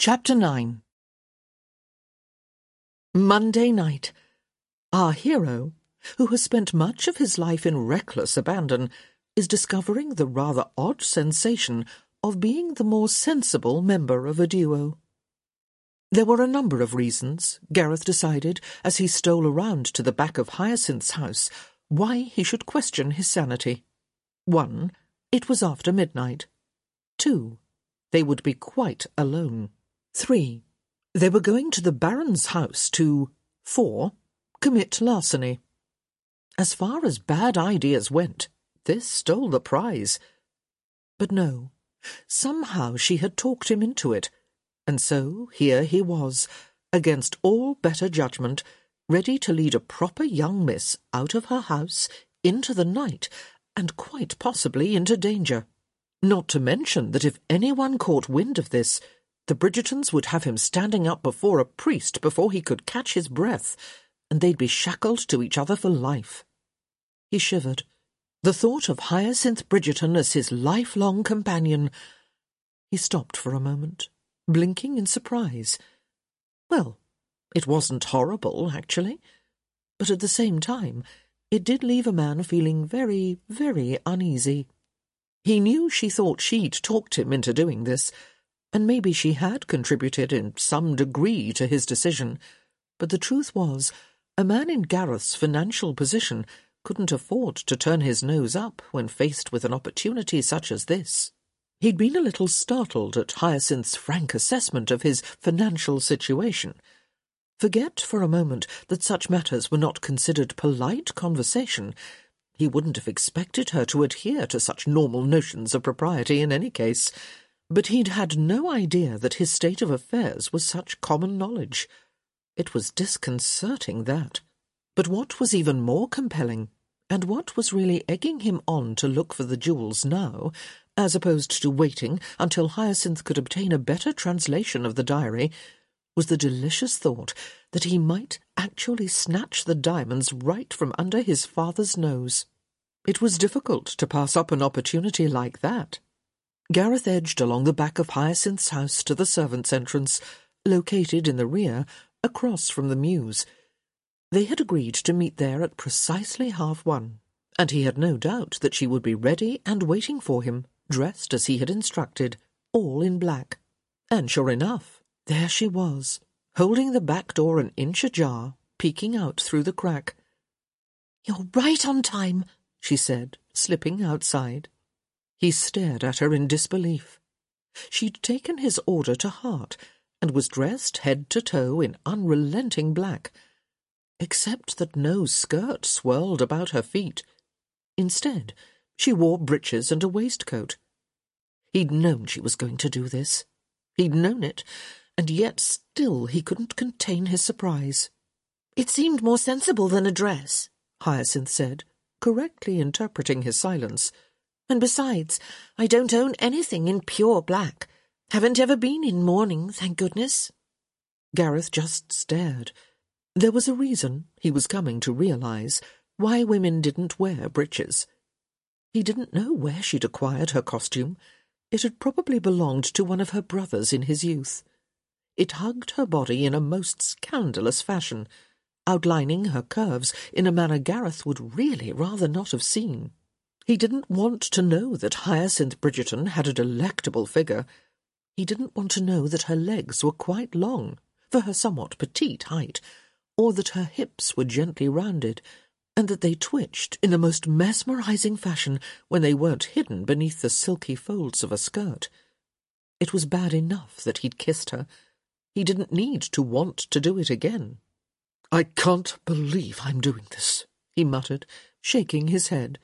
Chapter 9. Monday night. Our hero, who has spent much of his life in reckless abandon, is discovering the rather odd sensation of being the more sensible member of a duo. There were a number of reasons, Gareth decided, as he stole around to the back of Hyacinth's house, why he should question his sanity. 1. It was after midnight. 2. They would be quite alone. 3. They were going to the Baron's house to 4. Commit larceny. As far as bad ideas went, this stole the prize. But no, somehow she had talked him into it, and so here he was, against all better judgment, ready to lead a proper young miss out of her house, into the night, and quite possibly into danger. Not to mention that if anyone caught wind of this, the Bridgertons would have him standing up before a priest before he could catch his breath, and they'd be shackled to each other for life. He shivered. The thought of Hyacinth Bridgerton as his lifelong companion. He stopped for a moment, blinking in surprise. Well, it wasn't horrible, actually, but at the same time, it did leave a man feeling very, very uneasy. He knew she thought she'd talked him into doing this, and maybe she had contributed in some degree to his decision, but the truth was, a man in Gareth's financial position couldn't afford to turn his nose up when faced with an opportunity such as this. He'd been a little startled at Hyacinth's frank assessment of his financial situation. Forget for a moment that such matters were not considered polite conversation. He wouldn't have expected her to adhere to such normal notions of propriety in any case, but he'd had no idea that his state of affairs was such common knowledge. It was disconcerting, that. But what was even more compelling, and what was really egging him on to look for the jewels now, as opposed to waiting until Hyacinth could obtain a better translation of the diary, was the delicious thought that he might actually snatch the diamonds right from under his father's nose. It was difficult to pass up an opportunity like that. Gareth edged along the back of Hyacinth's house to the servants' entrance, located in the rear, across from the mews. They had agreed to meet there at precisely 1:30, and he had no doubt that she would be ready and waiting for him, dressed as he had instructed, all in black. And sure enough, there she was, holding the back door an inch ajar, peeking out through the crack. "You're right on time," she said, slipping outside. He stared at her in disbelief. She'd taken his order to heart, and was dressed head to toe in unrelenting black, except that no skirt swirled about her feet. Instead, she wore breeches and a waistcoat. He'd known she was going to do this. He'd known it, and yet still he couldn't contain his surprise. "It seemed more sensible than a dress," Hyacinth said, correctly interpreting his silence. "And besides, I don't own anything in pure black. Haven't ever been in mourning, thank goodness." Gareth just stared. There was a reason, he was coming to realize, why women didn't wear breeches. He didn't know where she'd acquired her costume. It had probably belonged to one of her brothers in his youth. It hugged her body in a most scandalous fashion, outlining her curves in a manner Gareth would really rather not have seen. He didn't want to know that Hyacinth Bridgerton had a delectable figure. He didn't want to know that her legs were quite long, for her somewhat petite height, or that her hips were gently rounded, and that they twitched in the most mesmerizing fashion when they weren't hidden beneath the silky folds of a skirt. It was bad enough that he'd kissed her. He didn't need to want to do it again. "I can't believe I'm doing this," he muttered, shaking his head.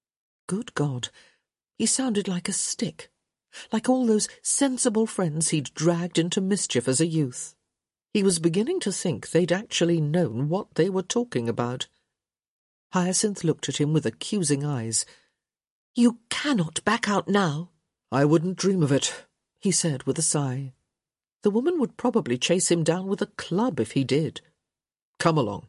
Good God, he sounded like a stick, like all those sensible friends he'd dragged into mischief as a youth. He was beginning to think they'd actually known what they were talking about. Hyacinth looked at him with accusing eyes. "You cannot back out now." "I wouldn't dream of it," he said with a sigh. The woman would probably chase him down with a club if he did. "Come along.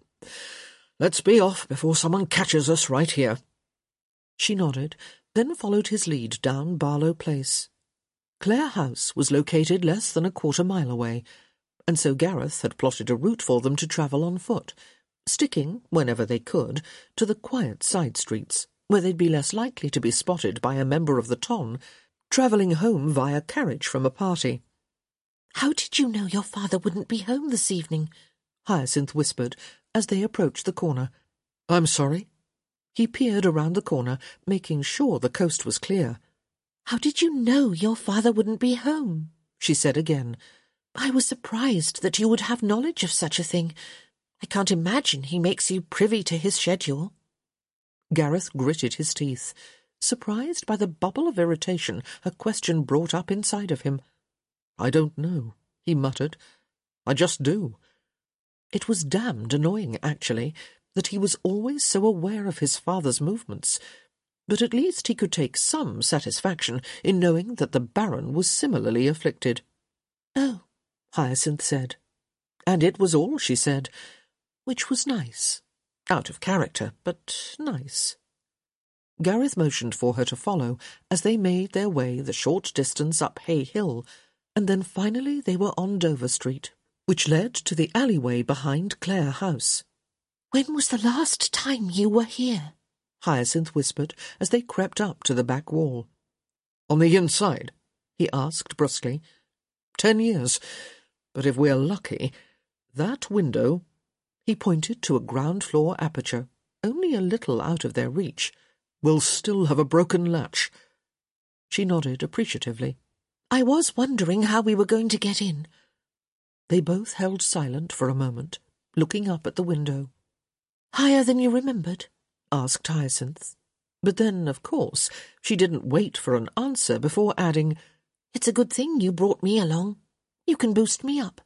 Let's be off before someone catches us right here." She nodded, then followed his lead down Barlow Place. Clare House was located less than a quarter-mile away, and so Gareth had plotted a route for them to travel on foot, sticking, whenever they could, to the quiet side streets, where they'd be less likely to be spotted by a member of the ton, travelling home via carriage from a party. "How did you know your father wouldn't be home this evening?" Hyacinth whispered as they approached the corner. "I'm sorry?" He peered around the corner, making sure the coast was clear. "How did you know your father wouldn't be home?" she said again. "I was surprised that you would have knowledge of such a thing. I can't imagine he makes you privy to his schedule." Gareth gritted his teeth, surprised by the bubble of irritation her question brought up inside of him. "I don't know," he muttered. "I just do." It was damned annoying, actually, that he was always so aware of his father's movements, but at least he could take some satisfaction in knowing that the Baron was similarly afflicted. "Oh," Hyacinth said. And it was all she said, which was nice. Out of character, but nice. Gareth motioned for her to follow as they made their way the short distance up Hay Hill, and then finally they were on Dover Street, which led to the alleyway behind Clare House. "When was the last time you were here?" Hyacinth whispered as they crept up to the back wall. "On the inside?" he asked brusquely. 10 years, but if we're lucky, that window—" he pointed to a ground-floor aperture, only a little out of their reach— "will still have a broken latch." She nodded appreciatively. "I was wondering how we were going to get in." They both held silent for a moment, looking up at the window. "Higher than you remembered?" asked Hyacinth. But then, of course, she didn't wait for an answer before adding, "It's a good thing you brought me along. You can boost me up."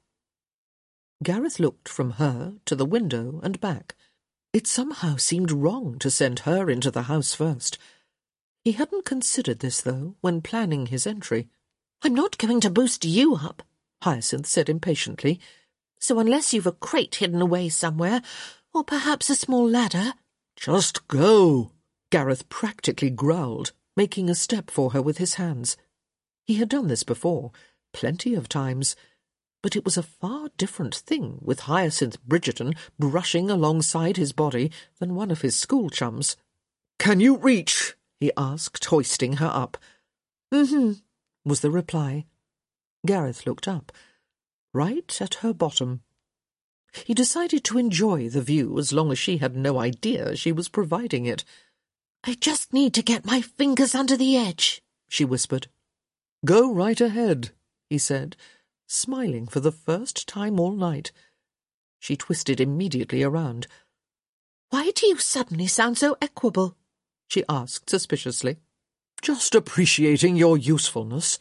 Gareth looked from her to the window and back. It somehow seemed wrong to send her into the house first. He hadn't considered this, though, when planning his entry. "I'm not going to boost you up," Hyacinth said impatiently. "So unless you've a crate hidden away somewhere, or perhaps a small ladder—" "Just go," Gareth practically growled, making a step for her with his hands. He had done this before, plenty of times, but it was a far different thing with Hyacinth Bridgerton brushing alongside his body than one of his school chums. "Can you reach?" he asked, hoisting her up. "Mm-hmm," was the reply. Gareth looked up, right at her bottom. He decided to enjoy the view as long as she had no idea she was providing it. "I just need to get my fingers under the edge," she whispered. "Go right ahead," he said, smiling for the first time all night. She twisted immediately around. "Why do you suddenly sound so equable?" she asked suspiciously. "Just appreciating your usefulness."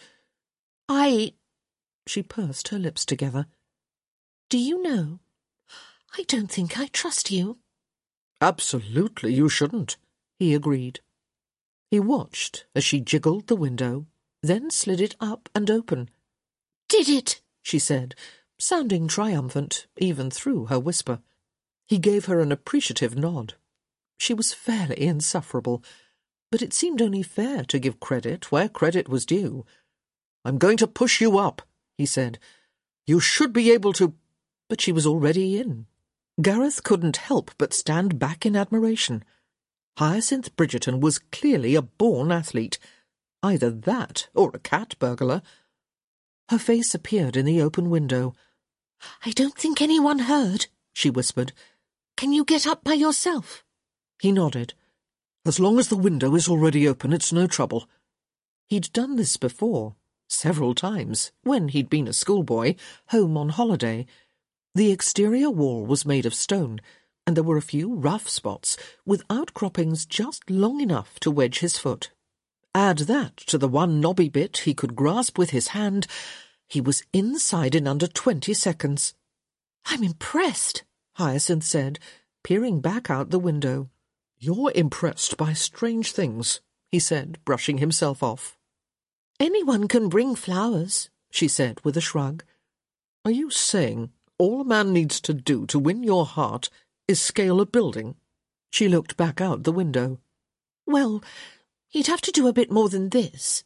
She pursed her lips together. "Do you know, I don't think I trust you." "Absolutely you shouldn't," he agreed. He watched as she jiggled the window, then slid it up and open. "Did it?" she said, sounding triumphant even through her whisper. He gave her an appreciative nod. She was fairly insufferable, but it seemed only fair to give credit where credit was due. "I'm going to push you up," he said. "You should be able to—" But she was already in. Gareth couldn't help but stand back in admiration. Hyacinth Bridgerton was clearly a born athlete. Either that or a cat burglar. Her face appeared in the open window. "I don't think anyone heard," she whispered. "Can you get up by yourself?" He nodded. "As long as the window is already open, it's no trouble." He'd done this before, several times, when he'd been a schoolboy, home on holiday. The exterior wall was made of stone, and there were a few rough spots, with outcroppings just long enough to wedge his foot. Add that to the one knobby bit he could grasp with his hand, he was inside in under 20 seconds. "I'm impressed," Hyacinth said, peering back out the window. "You're impressed by strange things," he said, brushing himself off. "Anyone can bring flowers," she said with a shrug. "Are you saying all a man needs to do to win your heart is scale a building?" She looked back out the window. "Well, he'd have to do a bit more than this.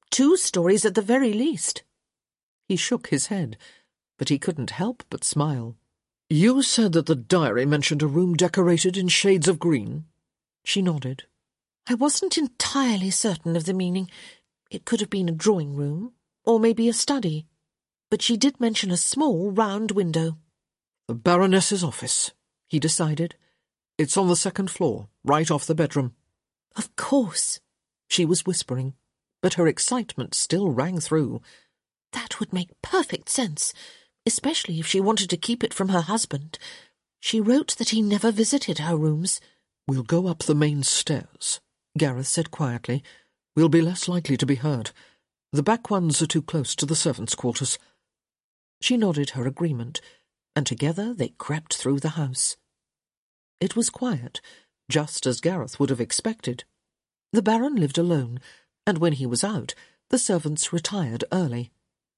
2 stories at the very least. He shook his head, but he couldn't help but smile. You said that the diary mentioned a room decorated in shades of green? She nodded. I wasn't entirely certain of the meaning. It could have been a drawing room, or maybe a study. But she did mention a small round window. The Baroness's office, he decided. It's on the 2nd floor, right off the bedroom. Of course, she was whispering, but her excitement still rang through. That would make perfect sense, especially if she wanted to keep it from her husband. She wrote that he never visited her rooms. We'll go up the main stairs, Gareth said quietly. We'll be less likely to be heard. The back ones are too close to the servants' quarters. She nodded her agreement, and together they crept through the house. It was quiet, just as Gareth would have expected. The Baron lived alone, and when he was out, the servants retired early.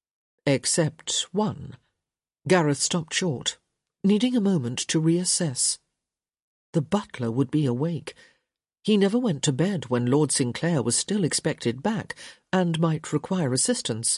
Except one. Gareth stopped short, needing a moment to reassess. The butler would be awake. He never went to bed when Lord Sinclair was still expected back and might require assistance.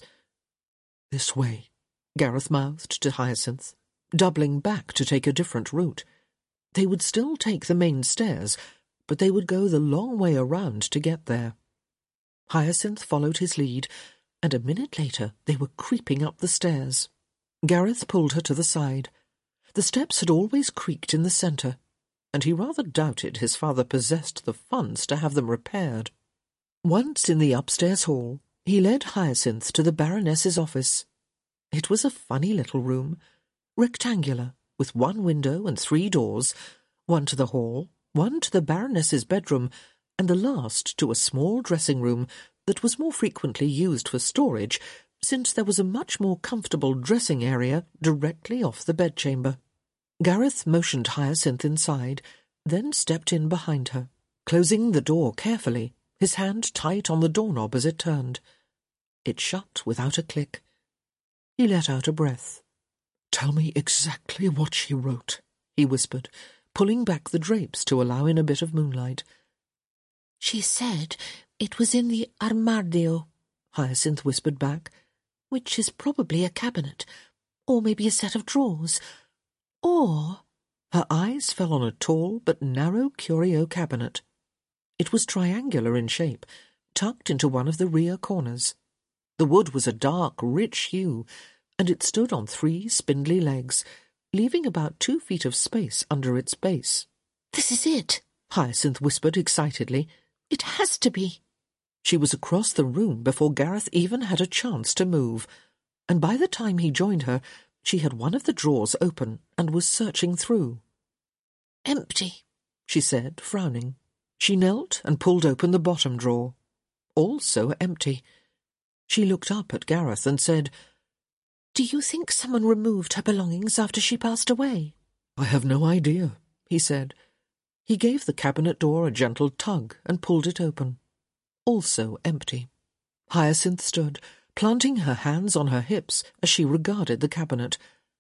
This way, Gareth mouthed to Hyacinth, doubling back to take a different route. They would still take the main stairs, but they would go the long way around to get there. Hyacinth followed his lead, and a minute later they were creeping up the stairs. Gareth pulled her to the side. The steps had always creaked in the centre, and he rather doubted his father possessed the funds to have them repaired. Once in the upstairs hall, he led Hyacinth to the Baroness's office. It was a funny little room, rectangular, with 1 window and 3 doors, one to the hall, one to the Baroness's bedroom, and the last to a small dressing-room that was more frequently used for storage, since there was a much more comfortable dressing area directly off the bedchamber. Gareth motioned Hyacinth inside, then stepped in behind her, closing the door carefully, his hand tight on the doorknob as it turned. It shut without a click. He let out a breath. "Tell me exactly what she wrote," he whispered, pulling back the drapes to allow in a bit of moonlight. She said it was in the armadio, Hyacinth whispered back, which is probably a cabinet, or maybe a set of drawers, or... Her eyes fell on a tall but narrow curio cabinet. It was triangular in shape, tucked into one of the rear corners. The wood was a dark, rich hue, and it stood on 3 spindly legs, leaving about 2 feet of space under its base. "This is it," Hyacinth whispered excitedly. "It has to be." She was across the room before Gareth even had a chance to move, and by the time he joined her, she had one of the drawers open and was searching through. "Empty," she said, frowning. She knelt and pulled open the bottom drawer. Also empty. She looked up at Gareth and said, "Do you think someone removed her belongings after she passed away?" "I have no idea," he said. He gave the cabinet door a gentle tug and pulled it open. Also empty. Hyacinth stood, planting her hands on her hips as she regarded the cabinet.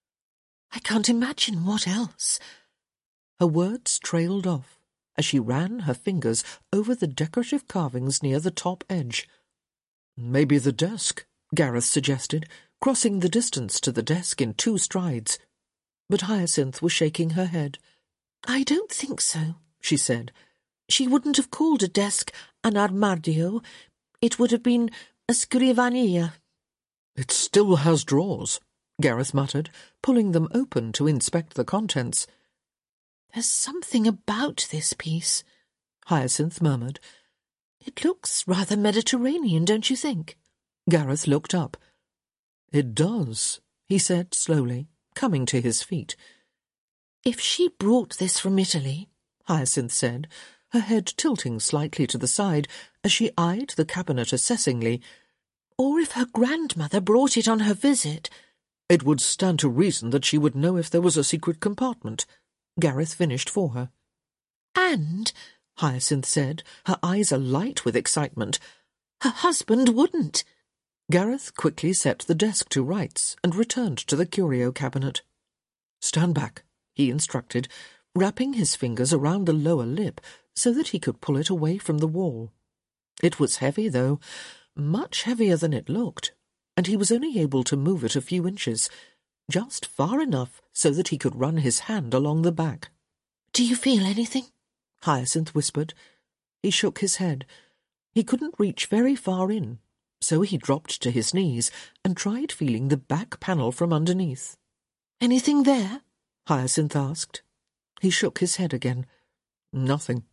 "I can't imagine what else." Her words trailed off as she ran her fingers over the decorative carvings near the top edge. "Maybe the desk," Gareth suggested, crossing the distance to the desk in 2 strides. But Hyacinth was shaking her head. "I don't think so," she said. "She wouldn't have called a desk an armadio. It would have been a scrivania." "It still has drawers," Gareth muttered, pulling them open to inspect the contents. "There's something about this piece," Hyacinth murmured. "It looks rather Mediterranean, don't you think?" Gareth looked up. "It does," he said slowly, coming to his feet. "If she brought this from Italy," Hyacinth said, her head tilting slightly to the side as she eyed the cabinet assessingly, "or if her grandmother brought it on her visit—" "It would stand to reason that she would know if there was a secret compartment," Gareth finished for her. "And," Hyacinth said, her eyes alight with excitement, "her husband wouldn't." Gareth quickly set the desk to rights and returned to the curio cabinet. "Stand back," he instructed, wrapping his fingers around the lower lip so that he could pull it away from the wall. It was heavy, though, much heavier than it looked, and he was only able to move it a few inches, just far enough so that he could run his hand along the back. "Do you feel anything?" Hyacinth whispered. He shook his head. He couldn't reach very far in, so he dropped to his knees and tried feeling the back panel from underneath. "Anything there?" Hyacinth asked. He shook his head again. "Nothing.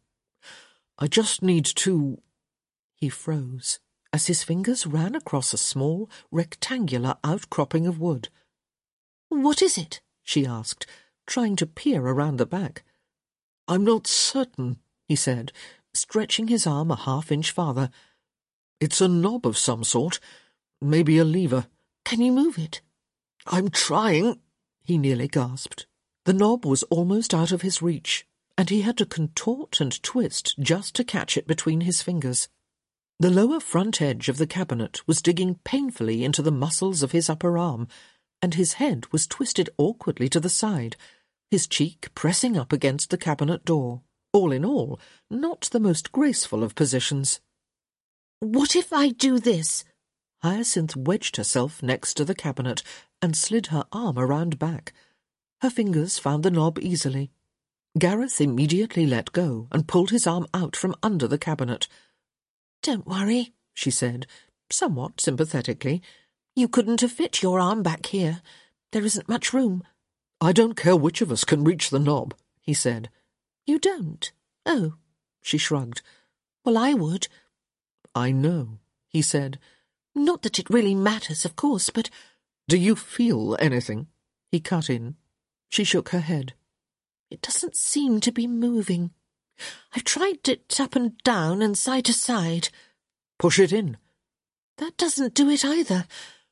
I just need to—" He froze as his fingers ran across a small, rectangular outcropping of wood. "What is it?" she asked, trying to peer around the back. "I'm not certain," he said, stretching his arm a half-inch farther. "It's a knob of some sort, maybe a lever." "Can you move it?" "I'm trying," he nearly gasped. The knob was almost out of his reach, and he had to contort and twist just to catch it between his fingers. The lower front edge of the cabinet was digging painfully into the muscles of his upper arm, and his head was twisted awkwardly to the side, his cheek pressing up against the cabinet door. All in all, not the most graceful of positions. "What if I do this?" Hyacinth wedged herself next to the cabinet and slid her arm around back. Her fingers found the knob easily. Gareth immediately let go and pulled his arm out from under the cabinet. "Don't worry," she said, somewhat sympathetically. "You couldn't have fit your arm back here. There isn't much room." "I don't care which of us can reach the knob," he said. "You don't? Oh," she shrugged. "Well, I would." "I know," he said. "Not that it really matters, of course, but—" "Do you feel anything?" he cut in. She shook her head. "It doesn't seem to be moving. I've tried it up and down and side to side." "Push it in." "That doesn't do it either.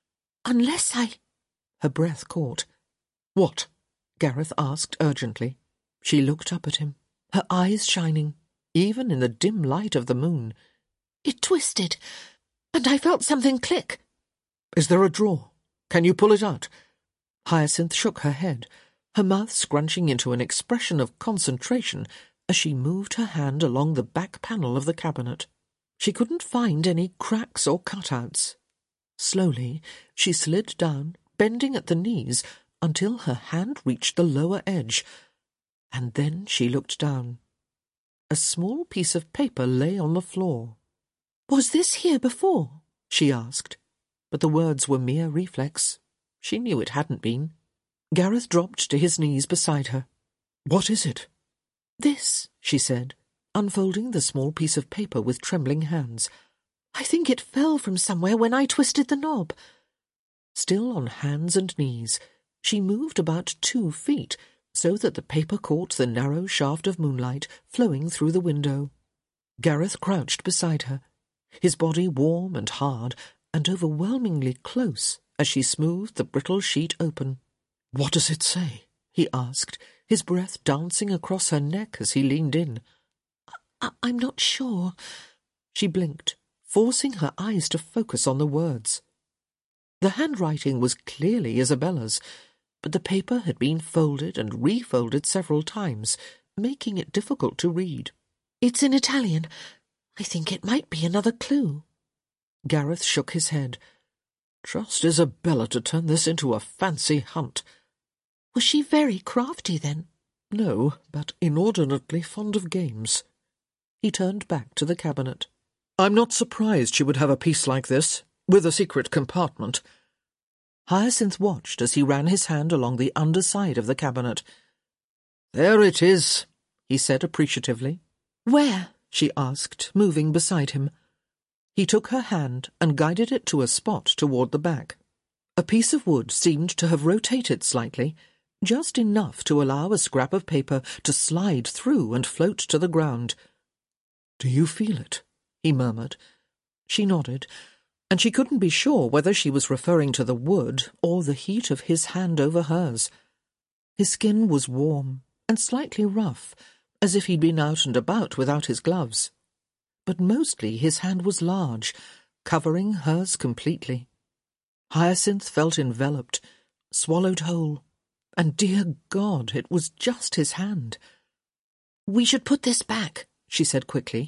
Unless I—" Her breath caught. "What?" Gareth asked urgently. She looked up at him, her eyes shining, even in the dim light of the moon. "It twisted, and I felt something click." "Is there a drawer? Can you pull it out?" Hyacinth shook her head, her mouth scrunching into an expression of concentration as she moved her hand along the back panel of the cabinet. She couldn't find any cracks or cutouts. Slowly, she slid down, bending at the knees, until her hand reached the lower edge, and then she looked down. A small piece of paper lay on the floor. "Was this here before?" she asked, but the words were mere reflex. She knew it hadn't been. Gareth dropped to his knees beside her. "What is it?" "This," she said, unfolding the small piece of paper with trembling hands. "I think it fell from somewhere when I twisted the knob." Still on hands and knees, she moved about 2 feet, so that the paper caught the narrow shaft of moonlight flowing through the window. Gareth crouched beside her, his body warm and hard and overwhelmingly close as she smoothed the brittle sheet open. "What does it say?" he asked, his breath dancing across her neck as he leaned in. I'm not sure." She blinked, forcing her eyes to focus on the words. The handwriting was clearly Isabella's, but the paper had been folded and refolded several times, making it difficult to read. "It's in Italian. I think it might be another clue." Gareth shook his head. "Trust Isabella to turn this into a fancy hunt." "Was she very crafty, then?" "No, but inordinately fond of games." He turned back to the cabinet. "I'm not surprised she would have a piece like this, with a secret compartment." Hyacinth watched as he ran his hand along the underside of the cabinet. "There it is," he said appreciatively. "Where?" she asked, moving beside him. He took her hand and guided it to a spot toward the back. A piece of wood seemed to have rotated slightly, just enough to allow a scrap of paper to slide through and float to the ground. "Do you feel it?" he murmured. She nodded, and she couldn't be sure whether she was referring to the wood or the heat of his hand over hers. His skin was warm and slightly rough, as if he'd been out and about without his gloves. But mostly his hand was large, covering hers completely. Hyacinth felt enveloped, swallowed whole, and dear God, it was just his hand. "We should put this back," she said quickly.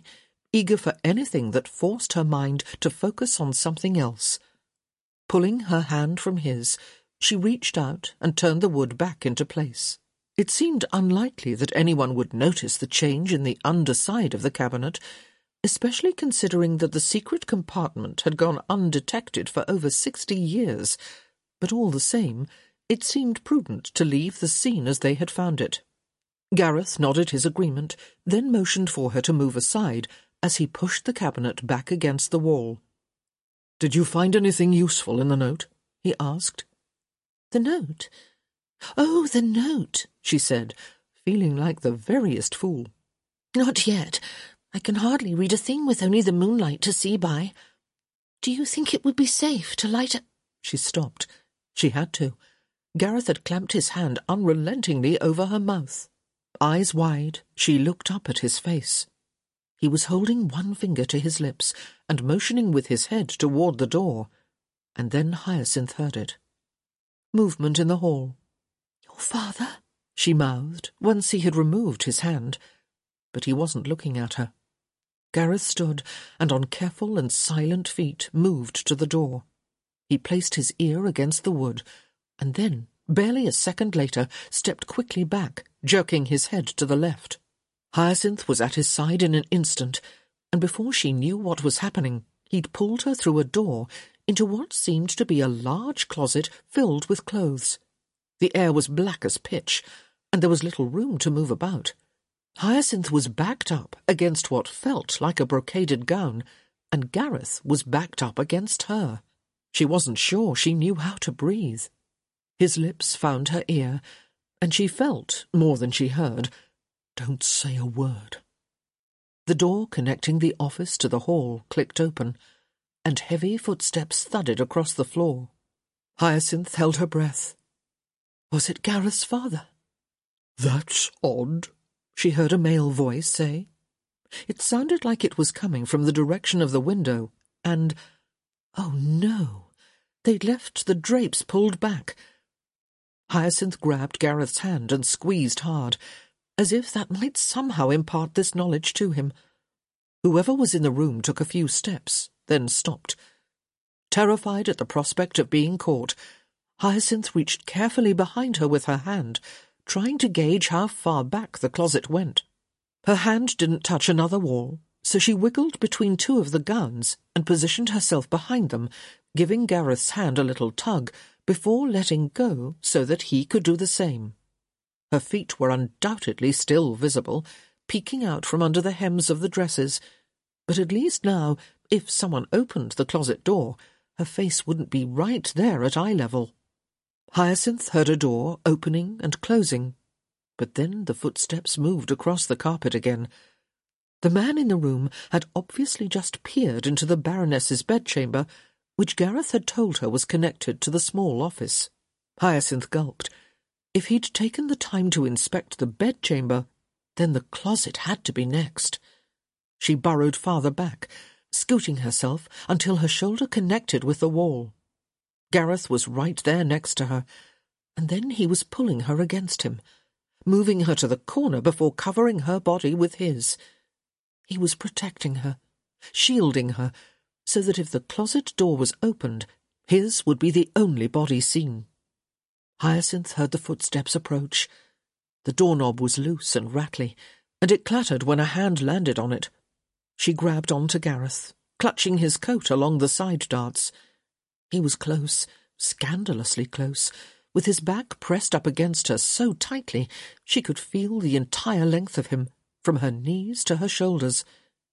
eager for anything that forced her mind to focus on something else. Pulling her hand from his, she reached out and turned the wood back into place. It seemed unlikely that anyone would notice the change in the underside of the cabinet, especially considering that the secret compartment had gone undetected for over 60 years, but all the same, it seemed prudent to leave the scene as they had found it. Gareth nodded his agreement, then motioned for her to move aside as he pushed the cabinet back against the wall. "Did you find anything useful in the note?" he asked. "The note? Oh, the note," she said, feeling like the veriest fool. "Not yet. I can hardly read a thing with only the moonlight to see by. Do you think it would be safe to light a—" She stopped. She had to. Gareth had clamped his hand unrelentingly over her mouth. Eyes wide, she looked up at his face. He was holding one finger to his lips and motioning with his head toward the door, and then Hyacinth heard it. Movement in the hall. "Your father?" she mouthed, once he had removed his hand, but he wasn't looking at her. Gareth stood, and on careful and silent feet moved to the door. He placed his ear against the wood, and then, barely a second later, stepped quickly back, jerking his head to the left. Hyacinth was at his side in an instant, and before she knew what was happening, he'd pulled her through a door into what seemed to be a large closet filled with clothes. The air was black as pitch, and there was little room to move about. Hyacinth was backed up against what felt like a brocaded gown, and Gareth was backed up against her. She wasn't sure she knew how to breathe. His lips found her ear, and she felt, more than she heard, "Don't say a word." The door connecting the office to the hall clicked open, and heavy footsteps thudded across the floor. Hyacinth held her breath. Was it Gareth's father? "That's odd," she heard a male voice say. It sounded like it was coming from the direction of the window, and, oh no, they'd left the drapes pulled back. Hyacinth grabbed Gareth's hand and squeezed hard, as if that might somehow impart this knowledge to him. Whoever was in the room took a few steps, then stopped. Terrified at the prospect of being caught, Hyacinth reached carefully behind her with her hand, trying to gauge how far back the closet went. Her hand didn't touch another wall, so she wiggled between two of the gowns and positioned herself behind them, giving Gareth's hand a little tug before letting go so that he could do the same. Her feet were undoubtedly still visible, peeking out from under the hems of the dresses, but at least now, if someone opened the closet door, her face wouldn't be right there at eye level. Hyacinth heard a door opening and closing, but then the footsteps moved across the carpet again. The man in the room had obviously just peered into the Baroness's bedchamber, which Gareth had told her was connected to the small office. Hyacinth gulped. If he'd taken the time to inspect the bedchamber, then the closet had to be next. She burrowed farther back, scooting herself until her shoulder connected with the wall. Gareth was right there next to her, and then he was pulling her against him, moving her to the corner before covering her body with his. He was protecting her, shielding her, so that if the closet door was opened, his would be the only body seen. Hyacinth heard the footsteps approach. The doorknob was loose and rattly, and it clattered when a hand landed on it. She grabbed onto Gareth, clutching his coat along the side darts. He was close, scandalously close, with his back pressed up against her so tightly she could feel the entire length of him, from her knees to her shoulders,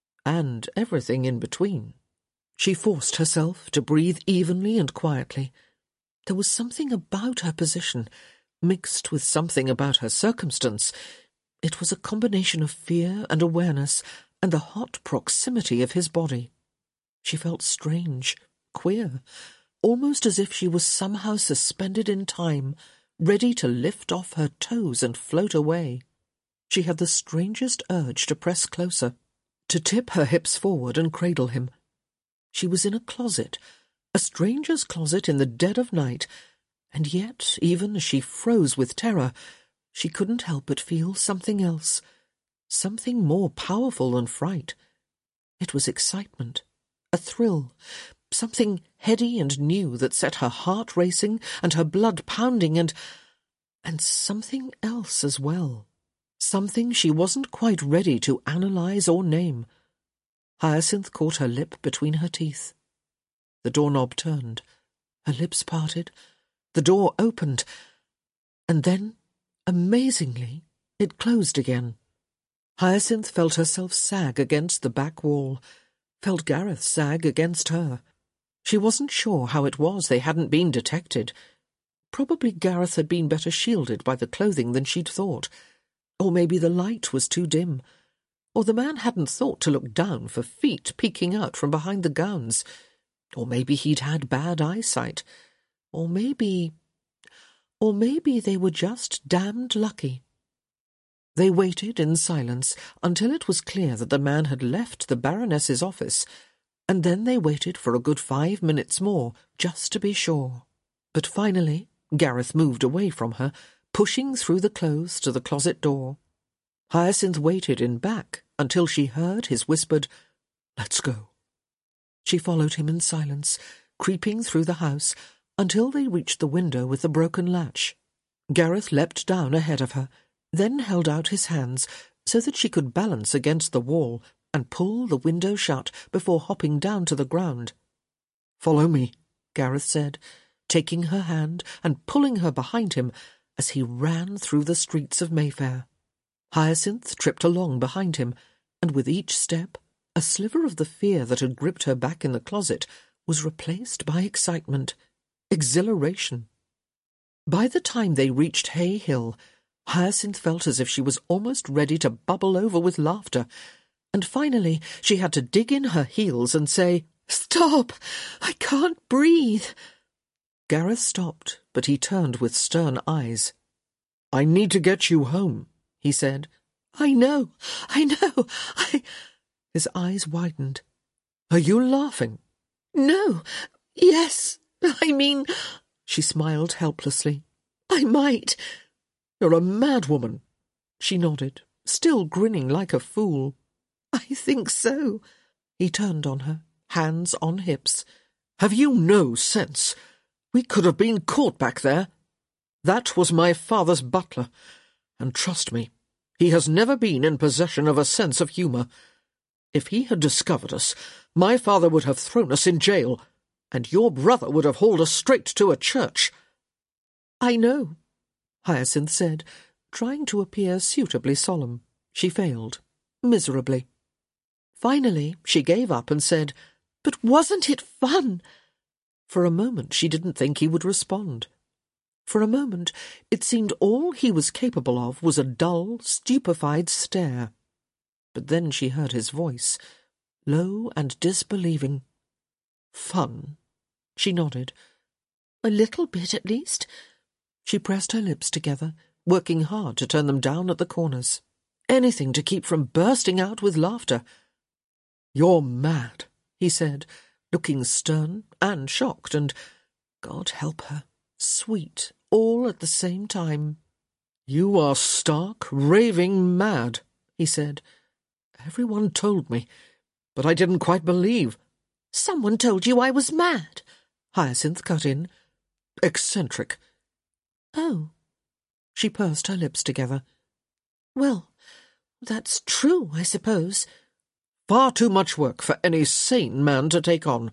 and everything in between. She forced herself to breathe evenly and quietly. There was something about her position, mixed with something about her circumstance. It was a combination of fear and awareness, and the hot proximity of his body. She felt strange, queer, almost as if she was somehow suspended in time, ready to lift off her toes and float away. She had the strangest urge to press closer, to tip her hips forward and cradle him. She was in a closet, a stranger's closet in the dead of night, and yet, even as she froze with terror, she couldn't help but feel something else, something more powerful than fright. It was excitement, a thrill, something heady and new that set her heart racing and her blood pounding and something else as well. Something she wasn't quite ready to analyse or name. Hyacinth caught her lip between her teeth. The doorknob turned. Her lips parted. The door opened. And then, amazingly, it closed again. Hyacinth felt herself sag against the back wall, felt Gareth sag against her. She wasn't sure how it was they hadn't been detected. Probably Gareth had been better shielded by the clothing than she'd thought. Or maybe the light was too dim. Or the man hadn't thought to look down for feet peeking out from behind the gowns. Or maybe he'd had bad eyesight. Or maybe they were just damned lucky. They waited in silence until it was clear that the man had left the Baroness's office, and then they waited for a good 5 minutes more, just to be sure. But finally, Gareth moved away from her, pushing through the clothes to the closet door. Hyacinth waited in back until she heard his whispered, "Let's go." She followed him in silence, creeping through the house, until they reached the window with the broken latch. Gareth leapt down ahead of her, then held out his hands so that she could balance against the wall and pull the window shut before hopping down to the ground. "Follow me," Gareth said, taking her hand and pulling her behind him as he ran through the streets of Mayfair. Hyacinth tripped along behind him, and with each step, a sliver of the fear that had gripped her back in the closet was replaced by excitement, exhilaration. By the time they reached Hay Hill, Hyacinth felt as if she was almost ready to bubble over with laughter, and finally she had to dig in her heels and say, "Stop! I can't breathe!" Gareth stopped, but he turned with stern eyes. "I need to get you home," he said. I know. His eyes widened. "Are you laughing?" "No. Yes. I mean—" She smiled helplessly. "I might." "You're a mad woman." She nodded, still grinning like a fool. "I think so." He turned on her, hands on hips. "Have you no sense? We could have been caught back there. That was my father's butler, and trust me, he has never been in possession of a sense of humour. If he had discovered us, my father would have thrown us in jail, and your brother would have hauled us straight to a church." "I know," Hyacinth said, trying to appear suitably solemn. She failed, miserably. Finally, she gave up and said, "But wasn't it fun?" For a moment she didn't think he would respond. For a moment it seemed all he was capable of was a dull, stupefied stare. But then she heard his voice, low and disbelieving. "Fun?" She nodded. "A little bit, at least." She pressed her lips together, working hard to turn them down at the corners. Anything to keep from bursting out with laughter. "You're mad," he said, looking stern and shocked and, God help her, sweet all at the same time. "You are stark, raving mad," he said. "Everyone told me, but I didn't quite believe." "Someone told you I was mad," Hyacinth cut in. "Eccentric." "Oh." She pursed her lips together. "Well, that's true, I suppose." "Far too much work for any sane man to take on."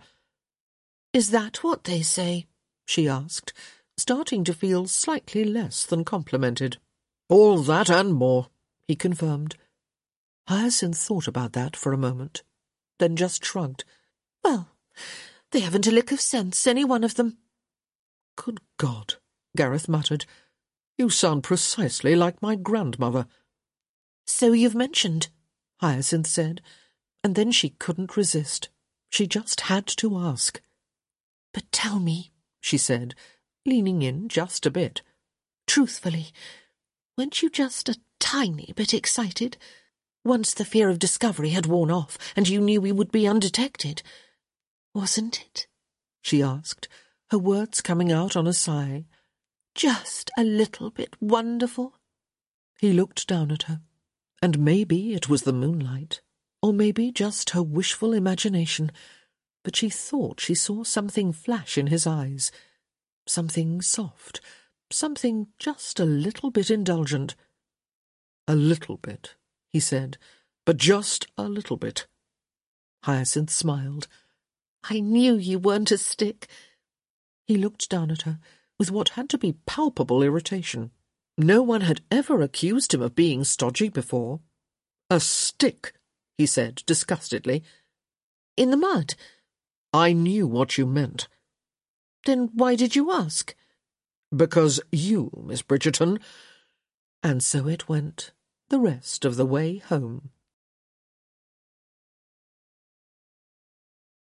"Is that what they say?" she asked, starting to feel slightly less than complimented. "All that and more," he confirmed. Hyacinth thought about that for a moment, then just shrugged. "Well, they haven't a lick of sense, any one of them." "Good God," Gareth muttered. "You sound precisely like my grandmother." "So you've mentioned," Hyacinth said, and then she couldn't resist. She just had to ask. "But tell me," she said, leaning in just a bit. "Truthfully, weren't you just a tiny bit excited? Once the fear of discovery had worn off and you knew we would be undetected. Wasn't it?" she asked, her words coming out on a sigh. "Just a little bit wonderful?" He looked down at her, and maybe it was the moonlight, Or maybe just her wishful imagination, but she thought she saw something flash in his eyes. Something soft, something just a little bit indulgent. "A little bit," he said, "but just a little bit." Hyacinth smiled. "I knew you weren't a stick." He looked down at her with what had to be palpable irritation. No one had ever accused him of being stodgy before. "A stick," he said disgustedly. "In the mud?" "I knew what you meant." "Then why did you ask?" "Because you, Miss Bridgerton—" And so it went, the rest of the way home.